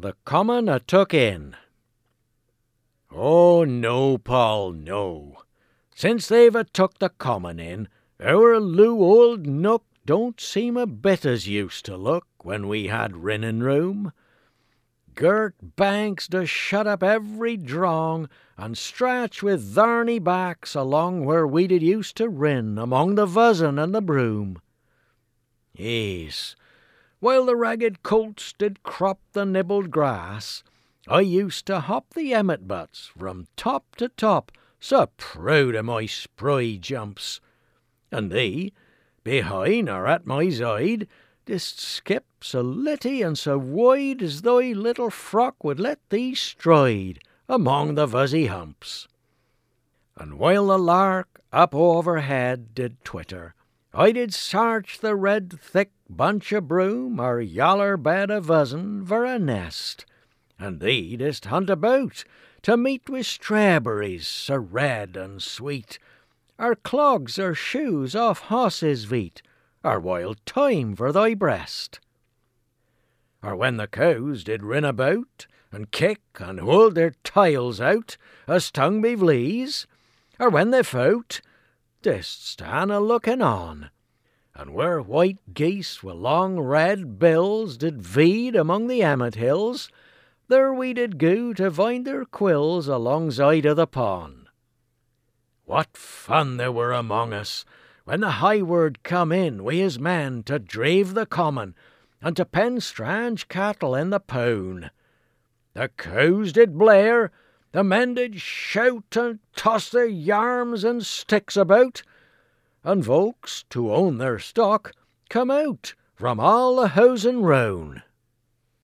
The common a took in. Oh no, Paul, no. Since they've a took the common in, our loo old nook don't seem a bit as used to look when we had rinnin room. Girt banks does shut up every drong, and stretch with tharny backs along where we did used to rin among the vuzzin and the broom. Yes, while the ragged colts did crop the nibbled grass, I used to hop the emmet butts from top to top, so proud of my spry jumps. And thee, behind or at my side, didst skip so litty and so wide as thy little frock would let thee stride among the fuzzy humps. And while the lark up overhead did twitter, I did search the red thick bunch of broom or yaller bed of vuzzin for a nest, and thee didst hunt about to meet with strawberries so red and sweet, or clogs or shoes off hosses' feet, or wild thyme for thy breast. Or when the cows did rin about, and kick and hold their tails out, as stung by fleas, or when they fought, didst stand a looking on, and where white geese with long red bills did feed among the emmet hills, there we did go to find their quills alongside of the pond. What fun there were among us when the highward come in wi' his men to drave the common and to pen strange cattle in the pound. The cows did blare, the men did shout and toss their yarms and sticks about, and folks, to own their stock, come out from all the housen round.